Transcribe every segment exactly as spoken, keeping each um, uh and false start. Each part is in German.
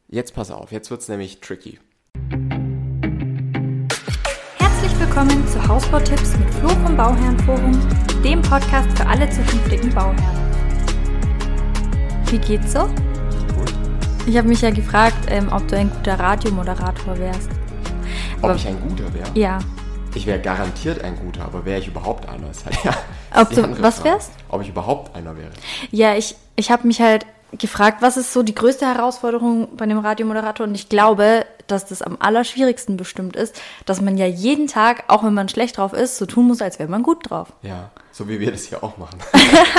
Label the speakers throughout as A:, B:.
A: Jetzt pass auf, jetzt wird's nämlich tricky.
B: Herzlich willkommen zu Hausbautipps mit Flo vom Bauherrenforum, dem Podcast für alle zukünftigen Bauherren. Wie geht's so?
A: Gut.
B: Ich habe mich ja gefragt, ähm, ob du ein guter Radiomoderator wärst.
A: Ob ich ein guter wäre?
B: Ja.
A: Ich wäre garantiert ein guter, aber wäre ich überhaupt einer? Ist halt, ja,
B: Ob du was
A: Frage.
B: wärst?
A: Ob ich überhaupt einer wäre.
B: Ja, ich, ich habe mich halt gefragt, was ist so die größte Herausforderung bei einem Radiomoderator? Und ich glaube, dass das am allerschwierigsten bestimmt ist, dass man ja jeden Tag, auch wenn man schlecht drauf ist, so tun muss, als wäre man gut drauf.
A: Ja, so wie wir das hier auch machen.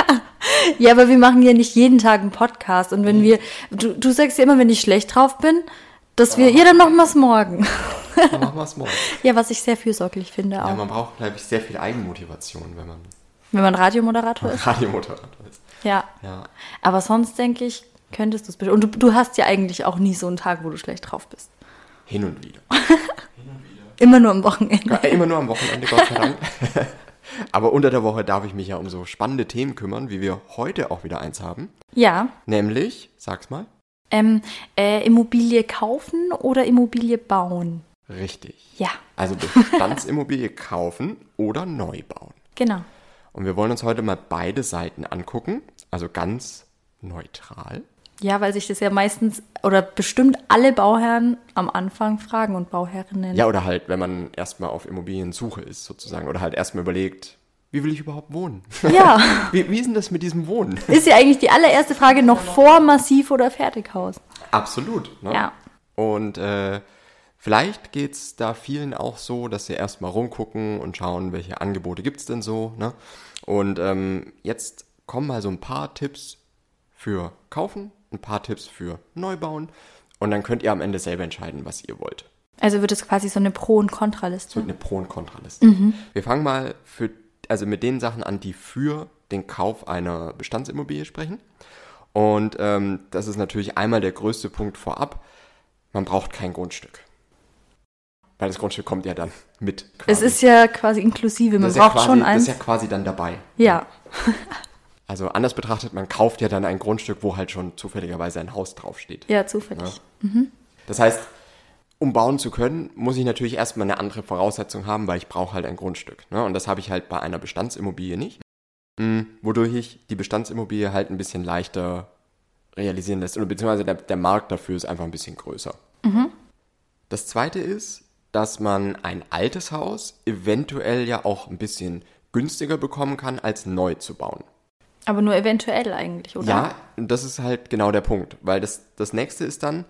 B: Ja, aber wir machen ja nicht jeden Tag einen Podcast. Und wenn wir, du, du sagst ja immer, wenn ich schlecht drauf bin, dass wir, ja, dann machen wir es morgen.
A: Dann machen wir es morgen.
B: Ja, was ich sehr fürsorglich finde auch.
A: Ja, man braucht, glaube ich, sehr viel Eigenmotivation, wenn man
B: Wenn man Radiomoderator ist.
A: Radiomoderator ist.
B: Ja.
A: Ja.
B: Aber sonst, denke ich, könntest du es bestimmt. Und du, du hast ja eigentlich auch nie so einen Tag, wo du schlecht drauf bist.
A: Hin und wieder. Hin und wieder.
B: Immer nur am Wochenende.
A: Ja, immer nur am Wochenende, Gott sei Dank. Aber unter der Woche darf ich mich ja um so spannende Themen kümmern, wie wir heute auch wieder eins haben.
B: Ja.
A: Nämlich, sag's mal.
B: Ähm, äh, Immobilie kaufen oder Immobilie bauen?
A: Richtig.
B: Ja.
A: Also Bestandsimmobilie kaufen oder neu bauen.
B: Genau.
A: Und wir wollen uns heute mal beide Seiten angucken, also ganz neutral.
B: Ja, weil sich das ja meistens oder bestimmt alle Bauherren am Anfang fragen und Bauherrinnen.
A: Ja, oder halt, wenn man erstmal auf Immobiliensuche ist sozusagen oder halt erstmal überlegt, wie will ich überhaupt wohnen?
B: Ja.
A: wie, wie ist denn das mit diesem Wohnen?
B: Ist ja eigentlich die allererste Frage noch vor Massiv- oder Fertighaus.
A: Absolut. Ne?
B: Ja.
A: Und äh, vielleicht geht's da vielen auch so, dass sie erstmal rumgucken und schauen, welche Angebote gibt's denn so. Ne? Und ähm, jetzt kommen mal so ein paar Tipps für Kaufen, ein paar Tipps für Neubauen. Und dann könnt ihr am Ende selber entscheiden, was ihr wollt.
B: Also wird es quasi so eine Pro- und Kontraliste.
A: So eine Pro- und Kontraliste. Mhm. Wir fangen mal für, also mit den Sachen an, die für den Kauf einer Bestandsimmobilie sprechen. Und ähm, das ist natürlich einmal der größte Punkt vorab. Man braucht kein Grundstück. Weil das Grundstück kommt ja dann mit. Quasi.
B: Es ist ja quasi inklusive, man
A: das ist
B: braucht
A: ja quasi,
B: schon eins.
A: Das ist ja quasi dann dabei.
B: Ja.
A: Also anders betrachtet, man kauft ja dann ein Grundstück, wo halt schon zufälligerweise ein Haus draufsteht.
B: Ja, zufällig.
A: Ja. Mhm. Das heißt, um bauen zu können, muss ich natürlich erstmal eine andere Voraussetzung haben, weil ich brauche halt ein Grundstück. Ne? Und das habe ich halt bei einer Bestandsimmobilie nicht. Mhm. Wodurch ich die Bestandsimmobilie halt ein bisschen leichter realisieren lässt. Oder beziehungsweise der, der Markt dafür ist einfach ein bisschen größer. Mhm. Das Zweite ist, dass man ein altes Haus eventuell ja auch ein bisschen günstiger bekommen kann, als neu zu bauen.
B: Aber nur eventuell eigentlich, oder?
A: Ja, das ist halt genau der Punkt. Weil das, das nächste ist dann,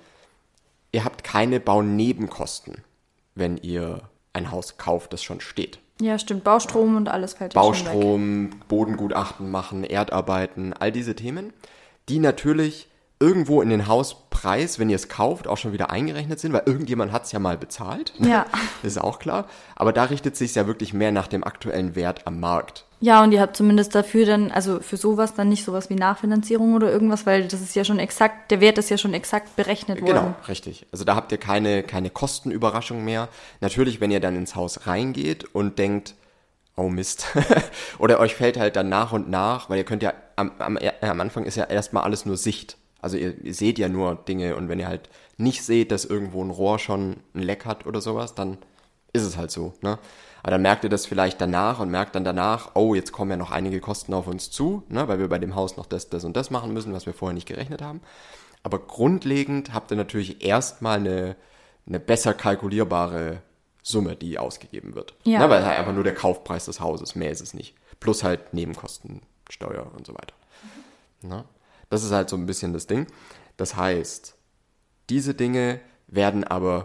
A: ihr habt keine Baunebenkosten, wenn ihr ein Haus kauft, das schon steht.
B: Ja, stimmt. Baustrom und alles fällt ja schon weg.
A: Baustrom, Bodengutachten machen, Erdarbeiten, all diese Themen, die natürlich irgendwo in den Hauspreis, wenn ihr es kauft, auch schon wieder eingerechnet sind, weil irgendjemand hat es ja mal bezahlt.
B: Ja.
A: Das ist auch klar. Aber da richtet sich ja wirklich mehr nach dem aktuellen Wert am Markt.
B: Ja, und ihr habt zumindest dafür dann, also für sowas dann nicht sowas wie Nachfinanzierung oder irgendwas, weil das ist ja schon exakt, der Wert ist ja schon exakt berechnet worden.
A: Genau, richtig. Also da habt ihr keine, keine Kostenüberraschung mehr. Natürlich, wenn ihr dann ins Haus reingeht und denkt, oh Mist, oder euch fällt halt dann nach und nach, weil ihr könnt ja, am, am, am Anfang ist ja erstmal alles nur Sicht. Also ihr, ihr seht ja nur Dinge und wenn ihr halt nicht seht, dass irgendwo ein Rohr schon ein Leck hat oder sowas, dann ist es halt so, ne? Aber dann merkt ihr das vielleicht danach und merkt dann danach, oh, jetzt kommen ja noch einige Kosten auf uns zu, ne? Weil wir bei dem Haus noch das, das und das machen müssen, was wir vorher nicht gerechnet haben. Aber grundlegend habt ihr natürlich erstmal eine, eine besser kalkulierbare Summe, die ausgegeben wird.
B: Ja.
A: Ne? Weil halt einfach nur der Kaufpreis des Hauses, mehr ist es nicht. Plus halt Nebenkosten, Steuer und so weiter. Mhm. Ne? Das ist halt so ein bisschen das Ding. Das heißt, diese Dinge werden aber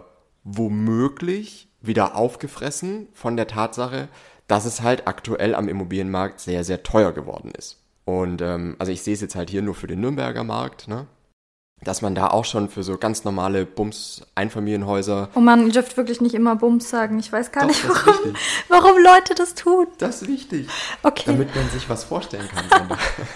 A: womöglich wieder aufgefressen von der Tatsache, dass es halt aktuell am Immobilienmarkt sehr, sehr teuer geworden ist. Und ähm, also ich sehe es jetzt halt hier nur für den Nürnberger Markt, ne? Dass man da auch schon für so ganz normale Bums-Einfamilienhäuser...
B: Oh man, ihr dürft wirklich nicht immer Bums sagen. Ich weiß gar
A: Doch,
B: nicht,
A: das ist
B: warum,
A: wichtig.
B: warum Leute das tun.
A: Das ist wichtig.
B: Okay.
A: Damit man sich was vorstellen kann.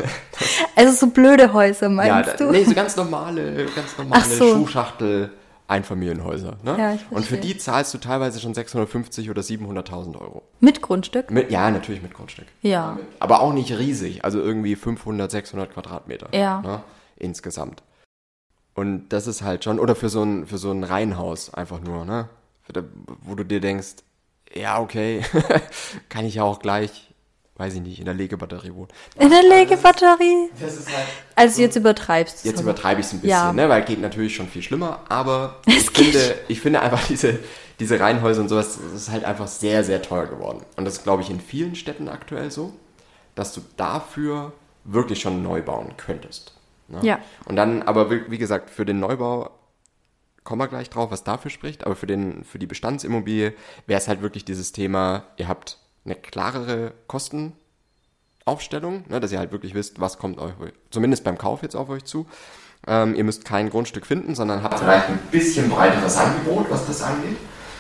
B: Also so blöde Häuser, meinst
A: ja, da,
B: du?
A: Nee, so ganz normale, ganz normale
B: Ach so.
A: Schuhschachtel Einfamilienhäuser. Ne?
B: Ja, ich
A: und für
B: verstehe.
A: die zahlst du teilweise schon sechshundertfünfzig oder siebenhunderttausend Euro.
B: Mit Grundstück?
A: Mit, ja, natürlich mit Grundstück.
B: Ja.
A: Aber auch nicht riesig, also irgendwie fünfhundert, sechshundert Quadratmeter.
B: Ja.
A: Ne, insgesamt. Und das ist halt schon, oder für so ein, für so ein Reihenhaus einfach nur, ne? Wo du dir denkst, ja, okay, kann ich ja auch gleich, weiß ich nicht, in der Legebatterie wohnen.
B: In der Legebatterie?
A: Das ist halt
B: Also jetzt übertreibst du
A: Jetzt
B: es.
A: übertreibe ich es ein bisschen,
B: Ja.
A: ne? Weil geht natürlich schon viel schlimmer, aber
B: Es
A: ich
B: geht.
A: finde, ich finde einfach diese, diese Reihenhäuser und sowas, das ist halt einfach sehr, sehr teuer geworden. Und das ist, glaube ich, in vielen Städten aktuell so, dass du dafür wirklich schon neu bauen könntest. Ne?
B: Ja.
A: Und dann, aber wie, wie gesagt, für den Neubau kommen wir gleich drauf, was dafür spricht, aber für, den, für die Bestandsimmobilie wäre es halt wirklich dieses Thema, ihr habt eine klarere Kostenaufstellung, ne, dass ihr halt wirklich wisst, was kommt euch, zumindest beim Kauf jetzt auf euch zu. Ähm, ihr müsst kein Grundstück finden, sondern habt vielleicht ein bisschen breiteres Angebot, was das angeht.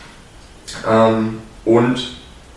A: Ähm, und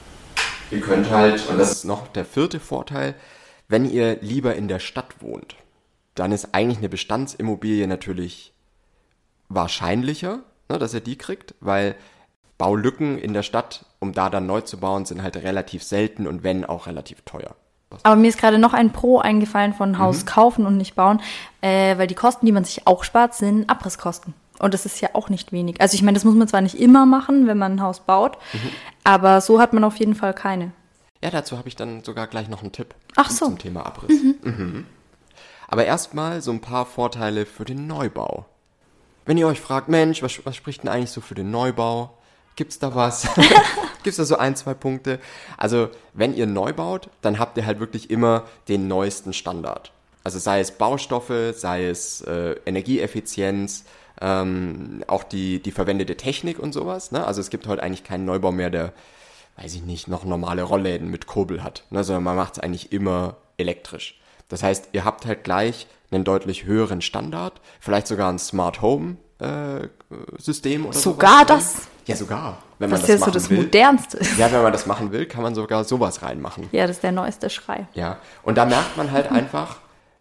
A: ihr könnt halt, und das ist noch der vierte Vorteil, wenn ihr lieber in der Stadt wohnt, dann ist eigentlich eine Bestandsimmobilie natürlich wahrscheinlicher, ne, dass ihr die kriegt, weil Baulücken in der Stadt, um da dann neu zu bauen, sind halt relativ selten und wenn auch relativ teuer.
B: Aber mir ist gerade noch ein Pro eingefallen von Haus kaufen und nicht bauen, äh, weil die Kosten, die man sich auch spart, sind Abrisskosten. Und das ist ja auch nicht wenig. Also ich meine, das muss man zwar nicht immer machen, wenn man ein Haus baut, mhm. aber so hat man auf jeden Fall keine.
A: Ja, dazu habe ich dann sogar gleich noch einen Tipp.
B: Ach so.
A: Zum Thema Abriss. Mhm. Mhm. Aber erstmal so ein paar Vorteile für den Neubau. Wenn ihr euch fragt, Mensch, was, was spricht denn eigentlich so für den Neubau? Gibt's da was? Gibt's da so ein, zwei Punkte? Also, wenn ihr neu baut, dann habt ihr halt wirklich immer den neuesten Standard. Also sei es Baustoffe, sei es äh, Energieeffizienz, ähm, auch die, die verwendete Technik und sowas. Ne? Also es gibt heute eigentlich keinen Neubau mehr, der, weiß ich nicht, noch normale Rollläden mit Kurbel hat. Ne? Sondern man macht es eigentlich immer elektrisch. Das heißt, ihr habt halt gleich einen deutlich höheren Standard, vielleicht sogar ein Smart Home äh, System oder
B: Sogar
A: sowas.
B: das?
A: Ja, sogar. Wenn
B: Was
A: man das
B: ja so
A: machen
B: das
A: will.
B: Modernste ist.
A: Ja, wenn man das machen will, kann man sogar sowas reinmachen.
B: Ja, das ist der neueste Schrei.
A: Ja, und da merkt man halt einfach,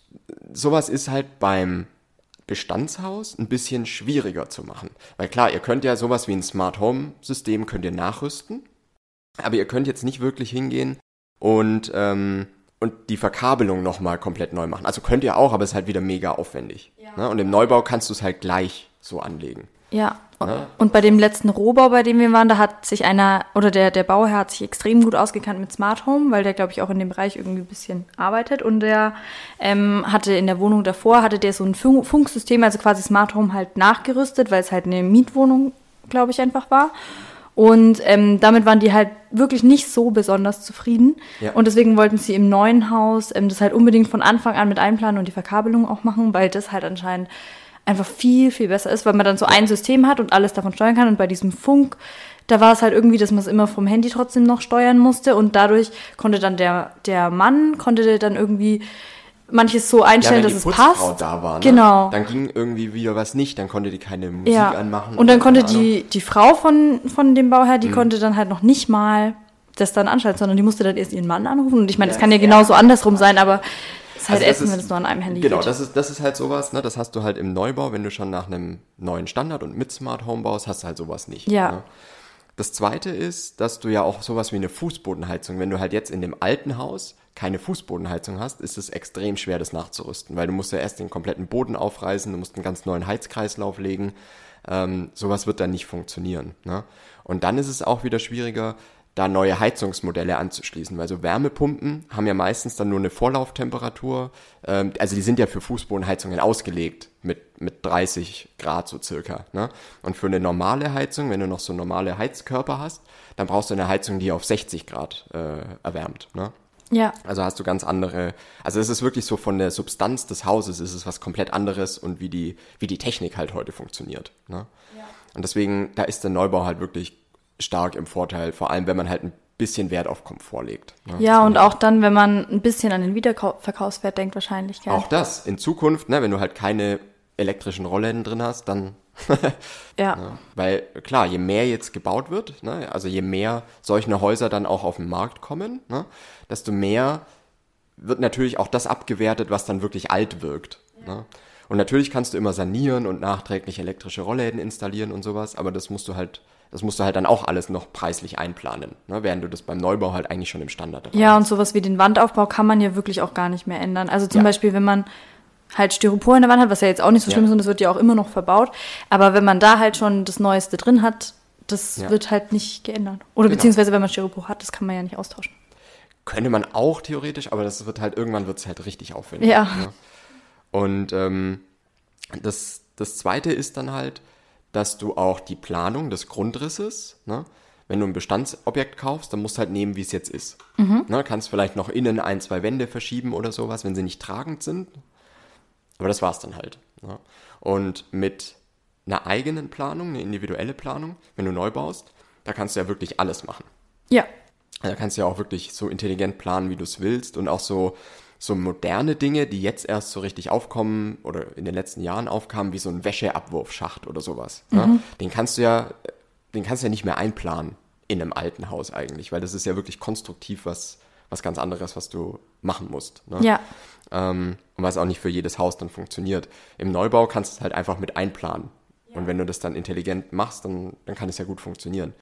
A: sowas ist halt beim Bestandshaus ein bisschen schwieriger zu machen. Weil klar, ihr könnt ja sowas wie ein Smart Home System könnt ihr nachrüsten, aber ihr könnt jetzt nicht wirklich hingehen und ähm, und die Verkabelung nochmal komplett neu machen. Also könnt ihr auch, aber es ist halt wieder mega aufwendig. Ja. Ne? Und im Neubau kannst du es halt gleich so anlegen.
B: Ja.
A: Ne?
B: Und bei dem letzten Rohbau, bei dem wir waren, da hat sich einer, oder der, der Bauherr hat sich extrem gut ausgekannt mit Smart Home, weil der, glaube ich, auch in dem Bereich irgendwie ein bisschen arbeitet. Und der ähm, hatte in der Wohnung davor, hatte der so ein Funk- Funksystem, also quasi Smart Home halt nachgerüstet, weil es halt eine Mietwohnung, glaube ich, einfach war. Und ähm, damit waren die halt wirklich nicht so besonders zufrieden.
A: Ja.
B: Und deswegen wollten sie im neuen Haus ähm, das halt unbedingt von Anfang an mit einplanen und die Verkabelung auch machen, weil das halt anscheinend einfach viel, viel besser ist, weil man dann so ein System hat und alles davon steuern kann. Und bei diesem Funk, da war es halt irgendwie, dass man es immer vom Handy trotzdem noch steuern musste. Und dadurch konnte dann der, der Mann, konnte dann irgendwie manches so einstellen,
A: ja,
B: dass
A: wenn
B: es
A: die Putzfrau
B: passt.
A: da war, ne?
B: Genau.
A: Dann ging irgendwie wieder was nicht, dann konnte die keine Musik
B: Ja.
A: anmachen.
B: Und dann
A: oder
B: konnte
A: keine Ahnung.
B: die, die Frau von, von dem Bauherr, die mhm. konnte dann halt noch nicht mal das dann anschalten, sondern die musste dann erst ihren Mann anrufen. Und ich meine, das kann ja genauso andersrum sein, aber es ist halt
A: Also das
B: ätzend,
A: ist-
B: wenn es nur an einem Handy
A: Genau,
B: geht.
A: das ist, das ist halt sowas, ne? Das hast du halt im Neubau, wenn du schon nach einem neuen Standard und mit Smart Home baust, hast du halt sowas nicht.
B: Ja.
A: Ne? Das zweite ist, dass du ja auch sowas wie eine Fußbodenheizung, wenn du halt jetzt in dem alten Haus keine Fußbodenheizung hast, ist es extrem schwer, das nachzurüsten, weil du musst ja erst den kompletten Boden aufreißen, du musst einen ganz neuen Heizkreislauf legen, ähm, sowas wird dann nicht funktionieren. Ne? Und dann ist es auch wieder schwieriger, da neue Heizungsmodelle anzuschließen, weil so Wärmepumpen haben ja meistens dann nur eine Vorlauftemperatur, ähm, also die sind ja für Fußbodenheizungen ausgelegt mit, mit dreißig Grad so circa. Ne? Und für eine normale Heizung, wenn du noch so normale Heizkörper hast, dann brauchst du eine Heizung, die auf sechzig Grad äh, erwärmt. Ne?
B: Ja.
A: Also hast du ganz andere, also es ist wirklich so von der Substanz des Hauses ist es was komplett anderes und wie die, wie die Technik halt heute funktioniert. Ne? Ja. Und deswegen, da ist der Neubau halt wirklich stark im Vorteil, vor allem wenn man halt ein bisschen Wert auf Komfort legt. Ne?
B: Ja, und auch dann, wenn man ein bisschen an den Wiederverkaufswert denkt, wahrscheinlich. Gell?
A: Auch das, in Zukunft, ne, wenn du halt keine elektrischen Rollläden drin hast, dann
B: Ja.
A: ja, weil klar, je mehr jetzt gebaut wird, ne, also je mehr solche Häuser dann auch auf den Markt kommen, ne, desto mehr wird natürlich auch das abgewertet, was dann wirklich alt wirkt. Ja. Ne? Und natürlich kannst du immer sanieren und nachträglich elektrische Rollläden installieren und sowas, aber das musst du halt, das musst du halt dann auch alles noch preislich einplanen, ne, während du das beim Neubau halt eigentlich schon im Standard dabei
B: Ja,
A: hast.
B: und sowas wie den Wandaufbau kann man ja wirklich auch gar nicht mehr ändern. Also zum
A: Ja.
B: Beispiel, wenn man halt Styropor in der Wand hat, was ja jetzt auch nicht so schlimm
A: Ja.
B: ist und das wird ja auch immer noch verbaut. Aber wenn man da halt schon das Neueste drin hat, das
A: Ja.
B: wird halt nicht geändert. Oder
A: Genau.
B: beziehungsweise wenn man Styropor hat, das kann man ja nicht austauschen.
A: Könnte man auch theoretisch, aber das wird halt, irgendwann wird es halt richtig aufwendig.
B: Ja.
A: Ne? Und ähm, das, das Zweite ist dann halt, dass du auch die Planung des Grundrisses, ne? Wenn du ein Bestandsobjekt kaufst, dann musst du halt nehmen, wie es jetzt ist.
B: Mhm.
A: Ne? Kannst vielleicht noch innen ein, zwei Wände verschieben oder sowas, wenn sie nicht tragend sind. Aber das war's dann halt. Ne? Und mit einer eigenen Planung, eine individuelle Planung, wenn du neu baust, da kannst du ja wirklich alles machen.
B: Ja.
A: Da kannst du ja auch wirklich so intelligent planen, wie du es willst und auch so, so moderne Dinge, die jetzt erst so richtig aufkommen oder in den letzten Jahren aufkamen, wie so ein Wäscheabwurfschacht oder sowas. Mhm. Ne? Den kannst du ja, den kannst du ja nicht mehr einplanen in einem alten Haus eigentlich, weil das ist ja wirklich konstruktiv was, was ganz anderes, was du machen musst. Ne?
B: Ja.
A: Ähm, und was auch nicht für jedes Haus dann funktioniert. Im Neubau kannst du es halt einfach mit einplanen. Ja. Und wenn du das dann intelligent machst, dann, dann kann es ja gut funktionieren.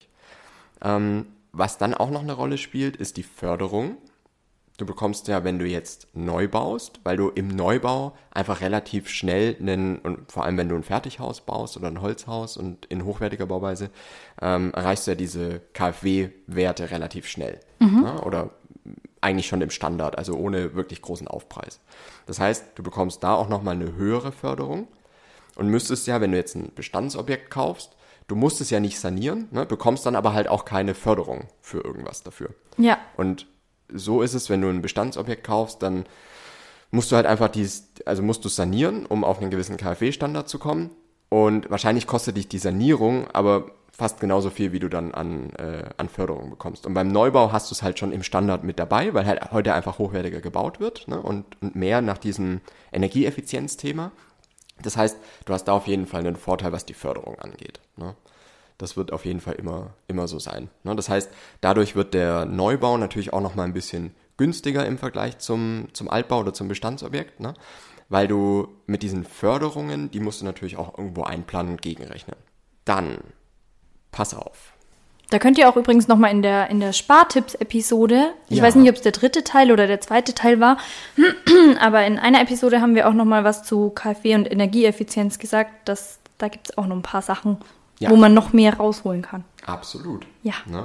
A: Ähm, was dann auch noch eine Rolle spielt, ist die Förderung. Du bekommst ja, wenn du jetzt neu baust, weil du im Neubau einfach relativ schnell einen, und vor allem wenn du ein Fertighaus baust oder ein Holzhaus und in hochwertiger Bauweise, ähm, erreichst du ja diese K f W-Werte relativ schnell. Mhm. Ja, oder eigentlich schon im Standard, also ohne wirklich großen Aufpreis. Das heißt, du bekommst da auch nochmal eine höhere Förderung und müsstest ja, wenn du jetzt ein Bestandsobjekt kaufst, du musst es ja nicht sanieren, ne, bekommst dann aber halt auch keine Förderung für irgendwas dafür.
B: Ja.
A: Und so ist es, wenn du ein Bestandsobjekt kaufst, dann musst du halt einfach dies, also musst du sanieren, um auf einen gewissen K f W-Standard zu kommen. Und wahrscheinlich kostet dich die Sanierung aber fast genauso viel, wie du dann an, äh, an Förderung bekommst. Und beim Neubau hast du es halt schon im Standard mit dabei, weil halt heute einfach hochwertiger gebaut wird, ne, und, und mehr nach diesem Energieeffizienzthema. Das heißt, du hast da auf jeden Fall einen Vorteil, was die Förderung angeht. Ne? Das wird auf jeden Fall immer, immer so sein. Ne? Das heißt, dadurch wird der Neubau natürlich auch nochmal ein bisschen günstiger im Vergleich zum, zum Altbau oder zum Bestandsobjekt, ne? Weil du mit diesen Förderungen, die musst du natürlich auch irgendwo einplanen und gegenrechnen. Dann, pass auf.
B: Da könnt ihr auch übrigens nochmal in der, in der Spartipps-Episode, ich
A: Ja.
B: weiß nicht, ob es der dritte Teil oder der zweite Teil war, aber in einer Episode haben wir auch nochmal was zu K f W und Energieeffizienz gesagt. Dass, da gibt es auch noch ein paar Sachen,
A: Ja.
B: wo man noch mehr rausholen kann.
A: Absolut.
B: Ja.
A: Ne?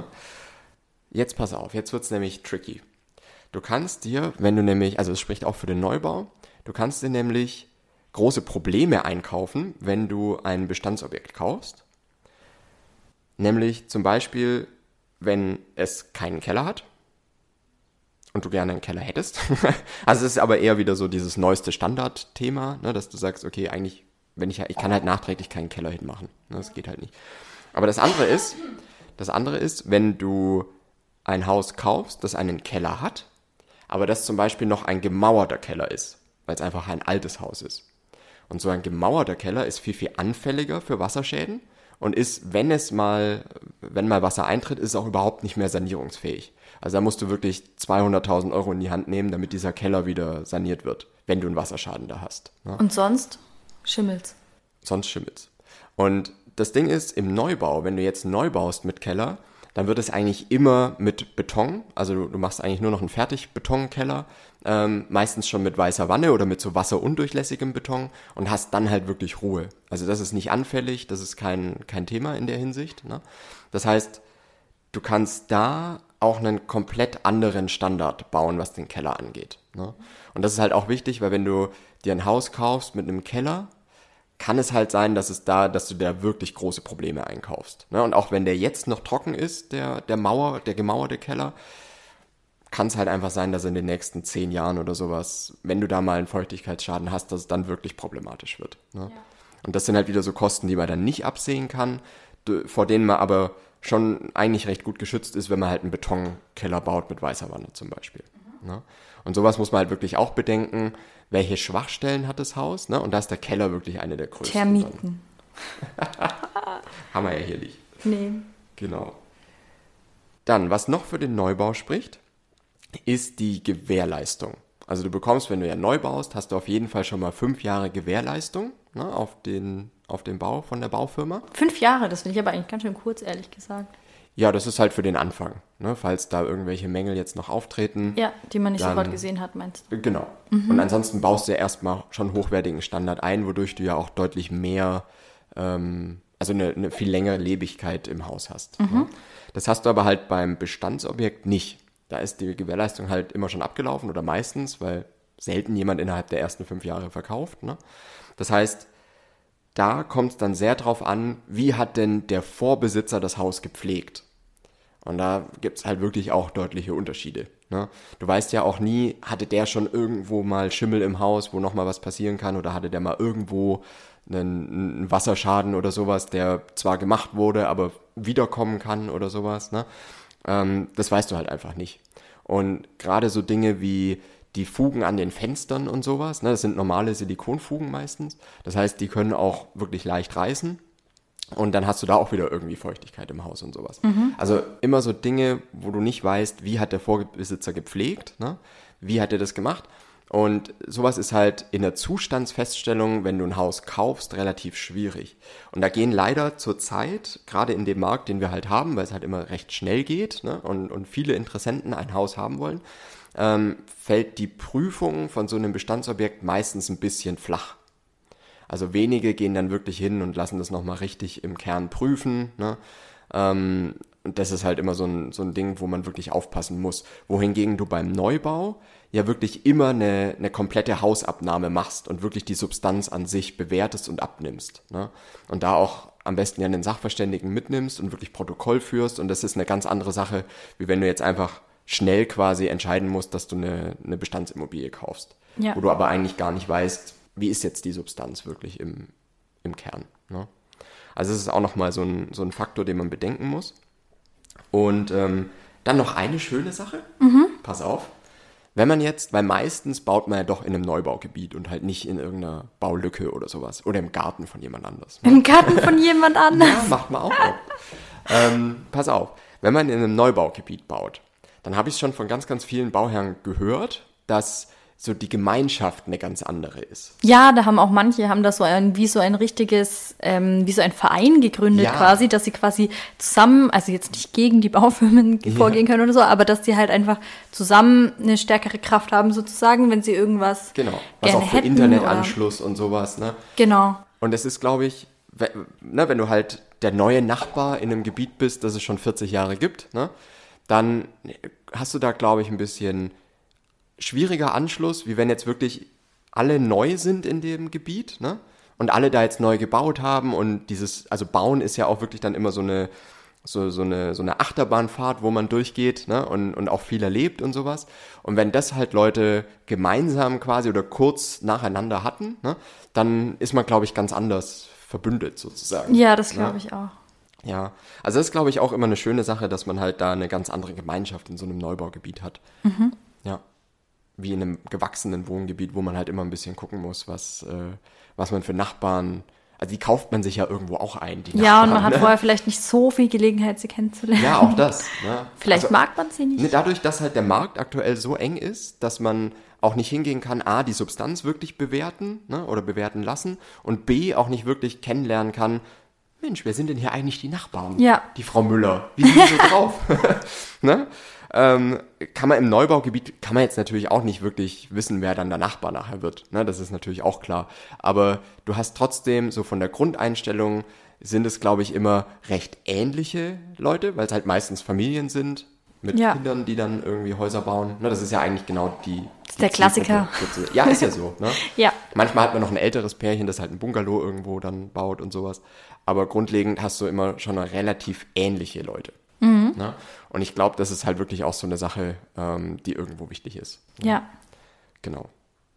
A: Jetzt pass auf, jetzt wird's nämlich tricky. Du kannst dir, wenn du nämlich, also es spricht auch für den Neubau, du kannst dir nämlich große Probleme einkaufen, wenn du ein Bestandsobjekt kaufst. Nämlich zum Beispiel, wenn es keinen Keller hat und du gerne einen Keller hättest. Also es ist aber eher wieder so dieses neueste Standardthema, ne, dass du sagst, okay, eigentlich, wenn ich, ich kann halt nachträglich keinen Keller hinmachen. Ne, das geht halt nicht. Aber das andere ist, das andere ist, wenn du ein Haus kaufst, das einen Keller hat, aber das zum Beispiel noch ein gemauerter Keller ist, weil es einfach ein altes Haus ist. Und so ein gemauerter Keller ist viel, viel anfälliger für Wasserschäden und ist, wenn es mal, wenn mal Wasser eintritt, ist es auch überhaupt nicht mehr sanierungsfähig. Also da musst du wirklich zweihunderttausend Euro in die Hand nehmen, damit dieser Keller wieder saniert wird, wenn du einen Wasserschaden da hast. Ne?
B: Und sonst schimmelt's.
A: Sonst schimmelt's. Und das Ding ist, im Neubau, wenn du jetzt neu baust mit Keller, dann wird es eigentlich immer mit Beton, also du, du machst eigentlich nur noch einen Fertigbetonkeller, ähm, meistens schon mit weißer Wanne oder mit so wasserundurchlässigem Beton und hast dann halt wirklich Ruhe. Also das ist nicht anfällig, das ist kein, kein Thema in der Hinsicht. Ne? Das heißt, du kannst da auch einen komplett anderen Standard bauen, was den Keller angeht. Ne? Und das ist halt auch wichtig, weil wenn du dir ein Haus kaufst mit einem Keller, kann es halt sein, dass es da, dass du da wirklich große Probleme einkaufst. Ne? Und auch wenn der jetzt noch trocken ist, der, der Mauer, der gemauerte Keller, kann es halt einfach sein, dass in den nächsten zehn Jahren oder sowas, wenn du da mal einen Feuchtigkeitsschaden hast, dass es dann wirklich problematisch wird. Ne? Ja. Und das sind halt wieder so Kosten, die man dann nicht absehen kann, vor denen man aber schon eigentlich recht gut geschützt ist, wenn man halt einen Betonkeller baut mit weißer Wanne zum Beispiel. Mhm. Ne? Und sowas muss man halt wirklich auch bedenken, welche Schwachstellen hat das Haus, ne? Und da ist der Keller wirklich eine der größten.
B: Termiten.
A: Haben wir ja hier nicht.
B: Nee.
A: Genau. Dann, was noch für den Neubau spricht, ist die Gewährleistung. Also du bekommst, wenn du ja neu baust, hast du auf jeden Fall schon mal fünf Jahre Gewährleistung, ne, auf den, auf den Bau von der Baufirma.
B: Fünf Jahre, das finde ich aber eigentlich ganz schön kurz, ehrlich gesagt.
A: Ja, das ist halt für den Anfang, ne? Falls da irgendwelche Mängel jetzt noch auftreten.
B: Ja, die man nicht
A: dann,
B: sofort gesehen hat, meinst du?
A: Genau. Mhm. Und ansonsten baust du ja erstmal schon hochwertigen Standard ein, wodurch du ja auch deutlich mehr, ähm, also eine, eine viel längere Lebigkeit im Haus hast. Mhm. Ne? Das hast du aber halt beim Bestandsobjekt nicht. Da ist die Gewährleistung halt immer schon abgelaufen oder meistens, weil selten jemand innerhalb der ersten fünf Jahre verkauft. Ne? Das heißt, da kommt es dann sehr drauf an, wie hat denn der Vorbesitzer das Haus gepflegt? Und da gibt es halt wirklich auch deutliche Unterschiede. Ne? Du weißt ja auch nie, hatte der schon irgendwo mal Schimmel im Haus, wo nochmal was passieren kann, oder hatte der mal irgendwo einen, einen Wasserschaden oder sowas, der zwar gemacht wurde, aber wiederkommen kann oder sowas. Ne? Ähm, das weißt du halt einfach nicht. Und gerade so Dinge wie die Fugen an den Fenstern und sowas, ne, das sind normale Silikonfugen meistens. Das heißt, die können auch wirklich leicht reißen. Und dann hast du da auch wieder irgendwie Feuchtigkeit im Haus und sowas. Mhm. Also immer so Dinge, wo du nicht weißt, wie hat der Vorbesitzer gepflegt, ne? Wie hat er das gemacht? Und sowas ist halt in der Zustandsfeststellung, wenn du ein Haus kaufst, relativ schwierig. Und da gehen leider zurzeit, gerade in dem Markt, den wir halt haben, weil es halt immer recht schnell geht, ne? und, und viele Interessenten ein Haus haben wollen, ähm, fällt die Prüfung von so einem Bestandsobjekt meistens ein bisschen flach. Also wenige gehen dann wirklich hin und lassen das nochmal richtig im Kern prüfen. Ne? Ähm, und das ist halt immer so ein, so ein Ding, wo man wirklich aufpassen muss. Wohingegen du beim Neubau ja wirklich immer eine, eine komplette Hausabnahme machst und wirklich die Substanz an sich bewertest und abnimmst. Ne? Und da auch am besten ja einen Sachverständigen mitnimmst und wirklich Protokoll führst. Und das ist eine ganz andere Sache, wie wenn du jetzt einfach schnell quasi entscheiden musst, dass du eine, eine Bestandsimmobilie kaufst. Ja. Wo du aber eigentlich gar nicht weißt, wie ist jetzt die Substanz wirklich im, im Kern. Ne? Also es ist auch nochmal so ein, so ein Faktor, den man bedenken muss. Und ähm, dann noch eine schöne Sache. Mhm. Pass auf. Wenn man jetzt, weil meistens baut man ja doch in einem Neubaugebiet und halt nicht in irgendeiner Baulücke oder sowas. Oder im Garten von jemand anders.
B: Ne? Im Garten von jemand anders?
A: Ja, macht man auch noch. ähm, pass auf. Wenn man in einem Neubaugebiet baut, dann habe ich schon von ganz, ganz vielen Bauherren gehört, dass so die Gemeinschaft eine ganz andere ist.
B: Ja, da haben auch manche, haben das so ein, wie so ein richtiges, ähm, wie so ein Verein gegründet ja. quasi, dass sie quasi zusammen, also jetzt nicht gegen die Baufirmen ja. vorgehen können oder so, aber dass sie halt einfach zusammen eine stärkere Kraft haben sozusagen, wenn sie irgendwas
A: Genau, was auch für Internetanschluss oder und sowas, ne?
B: Genau.
A: Und es ist, glaube ich, ne, wenn du halt der neue Nachbar in einem Gebiet bist, das es schon vierzig Jahre gibt, ne, dann hast du da, glaube ich, ein bisschen schwieriger Anschluss, wie wenn jetzt wirklich alle neu sind in dem Gebiet, ne? Und alle da jetzt neu gebaut haben und dieses, also bauen ist ja auch wirklich dann immer so eine, so, so eine, so eine Achterbahnfahrt, wo man durchgeht, ne? Und, und auch viel erlebt und sowas. Und wenn das halt Leute gemeinsam quasi oder kurz nacheinander hatten, ne? Dann ist man, glaube ich, ganz anders verbündet sozusagen.
B: Ja, das glaube ich auch.
A: Ja, also das ist, glaube ich, auch immer eine schöne Sache, dass man halt da eine ganz andere Gemeinschaft in so einem Neubaugebiet hat. Mhm. Ja. Wie in einem gewachsenen Wohngebiet, wo man halt immer ein bisschen gucken muss, was, äh, was man für Nachbarn, also die kauft man sich ja irgendwo auch ein, die
B: Ja,
A: Nachbarn,
B: und man hat
A: ne?
B: vorher vielleicht nicht so viel Gelegenheit, sie kennenzulernen.
A: Ja, auch das. Ne?
B: Vielleicht
A: also,
B: mag man sie nicht.
A: Ne, dadurch, dass halt der Markt aktuell so eng ist, dass man auch nicht hingehen kann, A, die Substanz wirklich bewerten, ne, oder bewerten lassen und B, auch nicht wirklich kennenlernen kann, Mensch, wer sind denn hier eigentlich die Nachbarn?
B: Ja.
A: Die Frau Müller. Wie sind die so drauf? ne? Ähm, kann man im Neubaugebiet, kann man jetzt natürlich auch nicht wirklich wissen, wer dann der Nachbar nachher wird. Ne? Das ist natürlich auch klar. Aber du hast trotzdem, so von der Grundeinstellung, sind es, glaube ich, immer recht ähnliche Leute, weil es halt meistens Familien sind mit ja. Kindern, die dann irgendwie Häuser bauen. Ne? Das ist ja eigentlich genau die...
B: Das ist der Klassiker.
A: Ja, ist ja so. Ne?
B: ja.
A: Manchmal hat man noch ein älteres Pärchen, das halt ein Bungalow irgendwo dann baut und sowas. Aber grundlegend hast du immer schon relativ ähnliche Leute. Mhm. Ne? Und ich glaube, das ist halt wirklich auch so eine Sache, ähm, die irgendwo wichtig ist.
B: Ne? Ja.
A: Genau.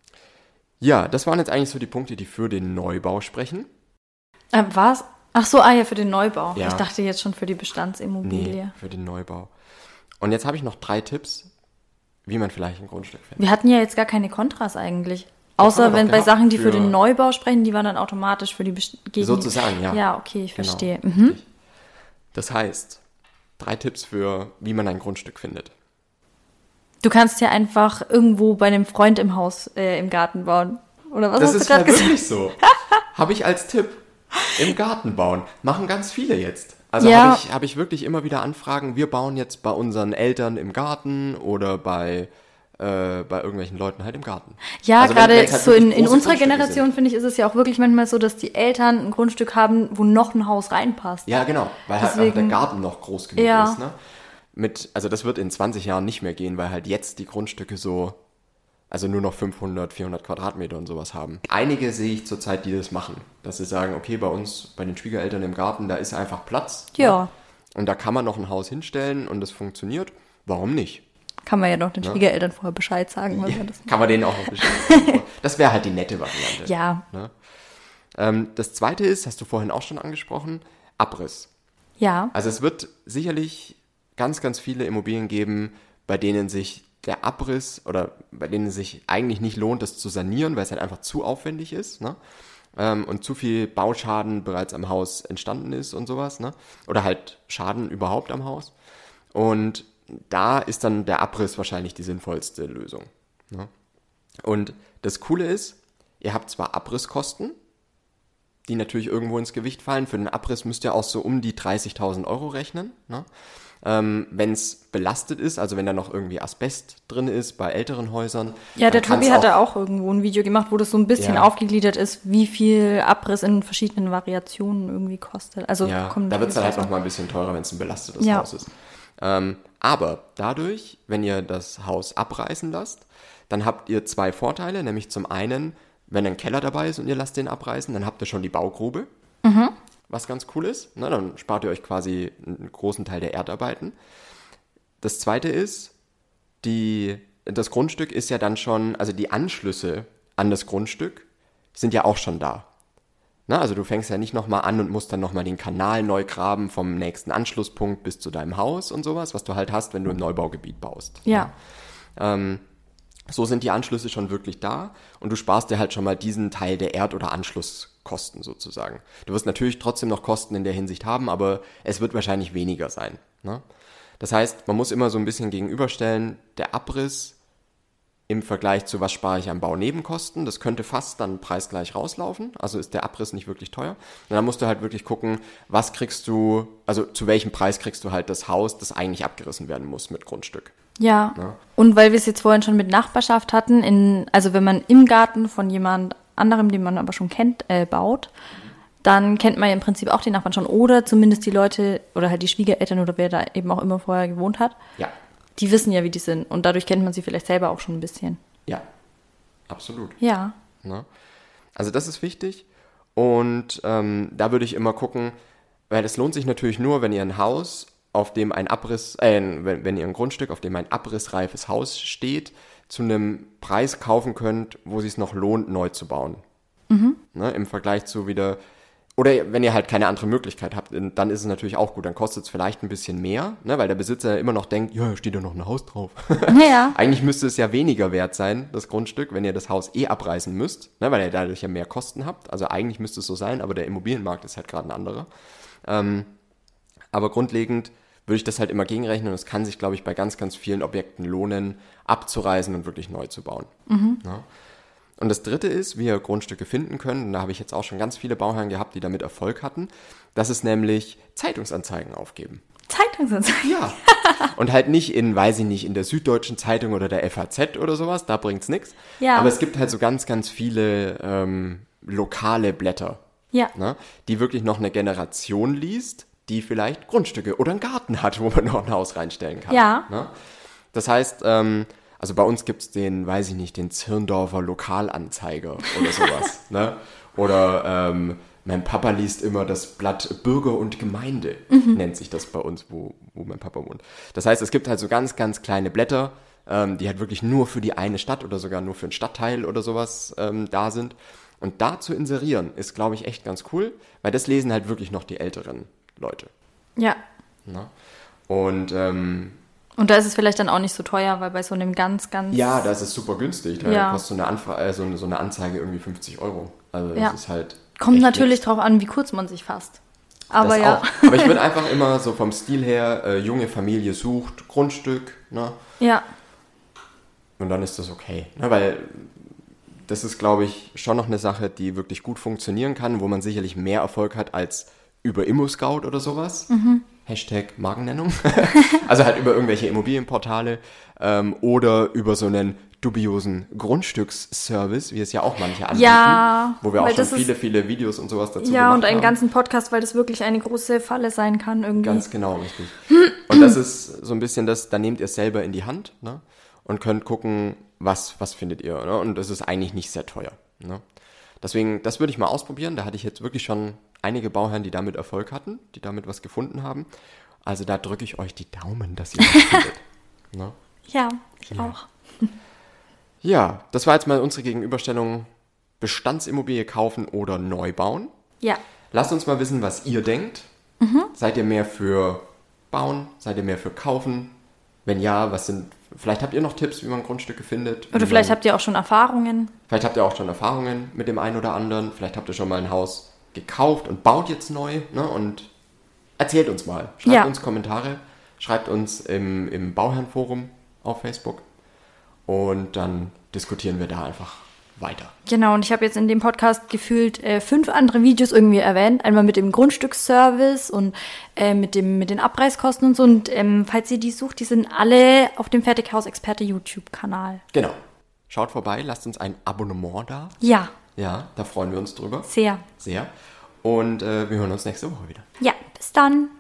A: Ja, das waren jetzt eigentlich so die Punkte, die für den Neubau sprechen.
B: Äh, was? Ach so, ah ja, für den Neubau.
A: Ja.
B: Ich dachte jetzt schon für die Bestandsimmobilie.
A: Nee, für den Neubau. Und jetzt habe ich noch drei Tipps, wie man vielleicht ein Grundstück findet.
B: Wir hatten ja jetzt gar keine Kontras eigentlich. Außer wenn bei Sachen, die für, für den Neubau sprechen, die waren dann automatisch für die Bestandsimmobilie.
A: Sozusagen, ja.
B: Ja, okay, ich
A: genau.
B: verstehe. Mhm.
A: Das heißt, drei Tipps für, wie man ein Grundstück findet.
B: Du kannst ja einfach irgendwo bei einem Freund im Haus, äh, im Garten bauen. Oder was
A: das
B: hast du gerade
A: gesagt?
B: gesagt?
A: Das ist ja wirklich so. Habe ich als Tipp. Im Garten bauen. Machen ganz viele jetzt. Also
B: Ja.
A: habe ich, hab ich wirklich immer wieder Anfragen, wir bauen jetzt bei unseren Eltern im Garten oder bei, äh, bei irgendwelchen Leuten halt im Garten.
B: Ja,
A: Also wenn-
B: gerade
A: wenn's halt
B: so in,
A: wirklich
B: in
A: große
B: unserer
A: Grundstücke
B: Generation,
A: sind.
B: finde ich, ist es ja auch wirklich manchmal so, dass die Eltern ein Grundstück haben, wo noch ein Haus reinpasst.
A: Ja, genau, weil halt auch
B: Deswegen-
A: der Garten noch groß genug
B: Ja.
A: ist. Ne? Mit, also das wird in zwanzig Jahren nicht mehr gehen, weil halt jetzt die Grundstücke so, also nur noch fünfhundert, vierhundert Quadratmeter und sowas haben. Einige sehe ich zurzeit, die das machen, dass sie sagen, okay, bei uns, bei den Schwiegereltern im Garten, da ist einfach Platz.
B: Ja.
A: Ne? Und da kann man noch ein Haus hinstellen und das funktioniert. Warum nicht?
B: Kann man ja noch den Schwiegereltern vorher Bescheid sagen, was man das
A: Kann man denen auch noch beschreiben. Das wäre halt die nette Variante.
B: Ja,
A: Ne? Ähm, das zweite ist, hast du vorhin auch schon angesprochen, Abriss.
B: ja,
A: Also es wird sicherlich ganz, ganz viele Immobilien geben, bei denen sich der Abriss oder bei denen es sich eigentlich nicht lohnt, das zu sanieren, weil es halt einfach zu aufwendig ist, ne? Ähm, und zu viel Bauschaden bereits am Haus entstanden ist und sowas, ne? Oder halt Schaden überhaupt am Haus. Und da ist dann der Abriss wahrscheinlich die sinnvollste Lösung, ne? Und das Coole ist, ihr habt zwar Abrisskosten, die natürlich irgendwo ins Gewicht fallen. Für den Abriss müsst ihr auch so um die dreißigtausend Euro rechnen, ne? Ähm, wenn es belastet ist, also wenn da noch irgendwie Asbest drin ist bei älteren Häusern.
B: ja, der
A: dann kann's
B: Tobi hat
A: auch-
B: da auch irgendwo ein Video gemacht, wo das so ein bisschen
A: Ja.
B: aufgegliedert ist, wie viel Abriss in verschiedenen Variationen irgendwie kostet. Also
A: Ja,
B: kommt
A: da wird es dann halt
B: natürlich
A: noch mal ein bisschen teurer, wenn es ein belastetes
B: Ja.
A: Haus ist. Ähm, aber dadurch, wenn ihr das Haus abreißen lasst, dann habt ihr zwei Vorteile, nämlich zum einen, wenn ein Keller dabei ist und ihr lasst den abreißen, dann habt ihr schon die Baugrube, was ganz cool ist. Ne, dann spart ihr euch quasi einen großen Teil der Erdarbeiten. Das zweite ist, die, das Grundstück ist ja dann schon, also die Anschlüsse an das Grundstück sind ja auch schon da. Na, also du fängst ja nicht nochmal an und musst dann nochmal den Kanal neu graben vom nächsten Anschlusspunkt bis zu deinem Haus und sowas, was du halt hast, wenn du im Neubaugebiet baust.
B: Ja,
A: Ähm, so sind die Anschlüsse schon wirklich da und du sparst dir halt schon mal diesen Teil der Erd- oder Anschlusskosten sozusagen. Du wirst natürlich trotzdem noch Kosten in der Hinsicht haben, aber es wird wahrscheinlich weniger sein. Ne? Das heißt, man muss immer so ein bisschen gegenüberstellen, der Abriss im Vergleich zu was spare ich an Baunebenkosten, das könnte fast dann preisgleich rauslaufen, also ist der Abriss nicht wirklich teuer. Und dann musst du halt wirklich gucken, was kriegst du, also zu welchem Preis kriegst du halt das Haus, das eigentlich abgerissen werden muss mit Grundstück.
B: ja.
A: Ja.
B: Und weil wir es jetzt vorhin schon mit Nachbarschaft hatten, in, also wenn man im Garten von jemand anderem, den man aber schon kennt, äh, baut, dann kennt man ja im Prinzip auch die Nachbarn schon oder zumindest die Leute oder halt die Schwiegereltern oder wer da eben auch immer vorher gewohnt hat.
A: Ja,
B: Die wissen ja, wie die sind und dadurch kennt man sie vielleicht selber auch schon ein bisschen.
A: ja, absolut.
B: Ja,
A: Ne? Also das ist wichtig und ähm, da würde ich immer gucken, weil es lohnt sich natürlich nur, wenn ihr ein Haus, auf dem ein Abriss, äh, wenn, wenn ihr ein Grundstück, auf dem ein abrissreifes Haus steht, zu einem Preis kaufen könnt, wo es sich noch lohnt, neu zu bauen. Ne? Im Vergleich zu wieder, oder wenn ihr halt keine andere Möglichkeit habt, dann ist es natürlich auch gut, dann kostet es vielleicht ein bisschen mehr, ne? Weil der Besitzer immer noch denkt, ja, steht ja noch ein Haus drauf.
B: ja,
A: Eigentlich müsste es ja weniger wert sein, das Grundstück, wenn ihr das Haus eh abreißen müsst, ne, weil ihr dadurch ja mehr Kosten habt. Also eigentlich müsste es so sein, aber der Immobilienmarkt ist halt gerade ein anderer. Ähm, aber grundlegend würde ich das halt immer gegenrechnen und es kann sich, glaube ich, bei ganz, ganz vielen Objekten lohnen, abzureißen und wirklich neu zu bauen. Ja. Und das dritte ist, wie ihr Grundstücke finden könnt, und da habe ich jetzt auch schon ganz viele Bauherren gehabt, die damit Erfolg hatten, das ist nämlich Zeitungsanzeigen aufgeben.
B: Zeitungsanzeigen.
A: Ja. Und halt nicht in, weiß ich nicht, in der Süddeutschen Zeitung oder der F A Z oder sowas, da bringt's nichts.
B: Ja.
A: Aber es gibt halt so ganz, ganz viele ähm, lokale Blätter,
B: Ja.
A: ne, die wirklich noch eine Generation liest, die vielleicht Grundstücke oder einen Garten hat, wo man noch ein Haus reinstellen kann.
B: Ja.
A: Ne? Das heißt, ähm, also bei uns gibt's den, weiß ich nicht, den Zirndorfer Lokalanzeiger oder sowas. Ne? Oder ähm, mein Papa liest immer das Blatt Bürger und Gemeinde, nennt sich das bei uns, wo, wo mein Papa wohnt. Das heißt, es gibt halt so ganz, ganz kleine Blätter, ähm, die halt wirklich nur für die eine Stadt oder sogar nur für einen Stadtteil oder sowas ähm, da sind. Und da zu inserieren ist, glaube ich, echt ganz cool, weil das lesen halt wirklich noch die älteren Leute.
B: Ja.
A: Ne? Und ähm,
B: Und da ist es vielleicht dann auch nicht so teuer, weil bei so einem ganz, ganz...
A: ja, das ist super günstig. Da
B: Ja.
A: kostet so eine, Anfra äh, so, eine, so eine Anzeige irgendwie fünfzig Euro. Also das
B: Ja.
A: ist halt...
B: Kommt
A: echt
B: natürlich
A: nix.
B: drauf an, wie kurz man sich fasst. Aber
A: Das
B: ja.
A: auch. Aber ich würde einfach immer so vom Stil her, äh, junge Familie sucht, Grundstück, ne?
B: Ja.
A: Und dann ist das okay. Ne? Weil das ist, glaube ich, schon noch eine Sache, die wirklich gut funktionieren kann, wo man sicherlich mehr Erfolg hat als über ImmoScout oder sowas. Mhm. Hashtag Markennennung. Also halt über irgendwelche Immobilienportale ähm, oder über so einen dubiosen Grundstücksservice, wie es ja auch manche anbieten,
B: Ja,
A: wo wir auch
B: weil
A: schon
B: das
A: viele,
B: ist-
A: viele Videos und sowas dazu
B: Ja,
A: gemacht
B: und einen
A: haben.
B: ganzen Podcast, weil das wirklich eine große Falle sein kann irgendwie.
A: Ganz genau, richtig. Und das ist so ein bisschen das, da nehmt ihr es selber in die Hand, ne? Und könnt gucken, was, was findet ihr, ne? Und es ist eigentlich nicht sehr teuer, ne? Deswegen, das würde ich mal ausprobieren. Da hatte ich jetzt wirklich schon einige Bauherren, die damit Erfolg hatten, die damit was gefunden haben. Also da drücke ich euch die Daumen, dass ihr was findet. Ne?
B: Ja, ich auch.
A: Ja, das war jetzt mal unsere Gegenüberstellung Bestandsimmobilie kaufen oder neu bauen.
B: Ja,
A: Lasst uns mal wissen, was ihr denkt. Seid ihr mehr für bauen? Seid ihr mehr für kaufen? Wenn ja, was sind, vielleicht habt ihr noch Tipps, wie man Grundstücke findet.
B: oder
A: wie
B: vielleicht
A: man,
B: habt ihr auch schon Erfahrungen.
A: vielleicht habt ihr auch schon Erfahrungen mit dem einen oder anderen. Vielleicht habt ihr schon mal ein Haus gekauft und baut jetzt neu. Ne? Und erzählt uns mal. Schreibt
B: Ja.
A: uns Kommentare. Schreibt uns im, im Bauherrenforum auf Facebook. Und dann diskutieren wir da einfach weiter.
B: Genau, und ich habe jetzt in dem Podcast gefühlt äh, fünf andere Videos irgendwie erwähnt. Einmal mit dem Grundstücksservice und äh, mit, dem, mit den Abreißkosten und so. Und ähm, falls ihr die sucht, die sind alle auf dem Fertighaus-Experte YouTube-Kanal.
A: Genau. Schaut vorbei, lasst uns ein Abonnement da.
B: Ja,
A: Ja, da freuen wir uns drüber.
B: sehr.
A: Sehr. Und äh, wir hören uns nächste Woche wieder.
B: Ja, bis dann.